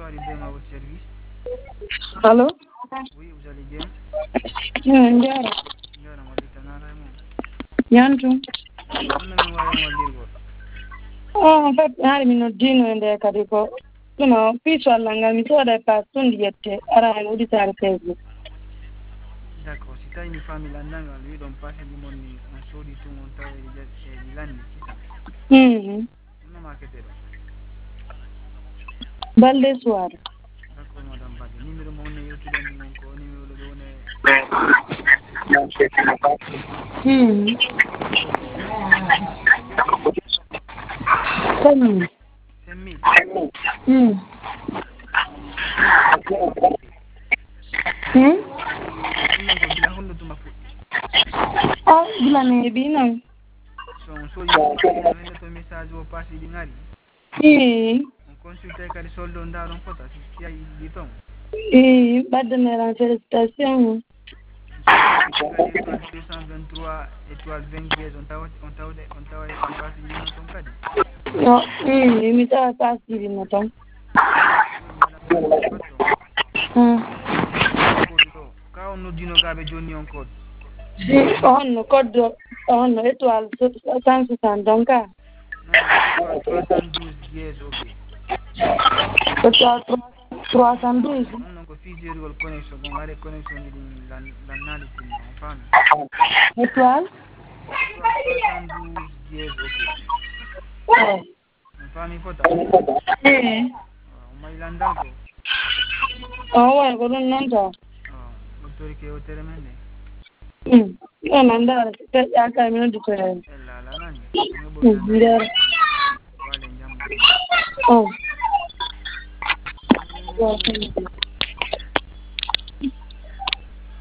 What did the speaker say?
bonsoir Ibrahim à votre service. Allô? Oui, vous allez bien? Njara. Njara Malitana Raymond. Yantu. Non mi wawi wallirgol. Oh, en fait, hari mino dino ende kadiko. No, piso allanga mi soda pa tundi yette ara en uditare Facebook. D'accord, si tawi mi faami lanndal wiɗon parcelle ɗi on soodi tun on tawa ɗi lanndi sisa. No marketeɗo. Balde soir. D'accord madame Badji, numéro mo woni yewtude mon ko numéro ɗo woni Comme. 5000. Ɗum ɗon ko gila holno tuma fuɗɗi. Ah, gila ne binan. So on soodi tuma ɗi on hendoto message o passe ɗi ngari. On consulte kadi solde on ndaɗon fota si a yiɗi ton. Badde meran félicitation. So kadi étoile 223 étoile 20 dièse on tawa passe ɗi non ton kadi. No, mi tawa pasiri no ton. Madame Badji fatto. Code ɗo ka on noddino gaɓe joni on code. On code on étoile 160 donc. Non, étoile 312 dièse ok. Étoile 312. Non ko fiisirgol connexion bon are connexion ɗi lannali tinno on faami. Étoile 312 dièse ok. On faami fota. On mari landal ko. Ouais, ko ɗum noon taw. Autorité o tere men ne. Non andare, aka mi noddi tere. Ella la nani. Nge ɓoyɗanda wale jamma. Oh.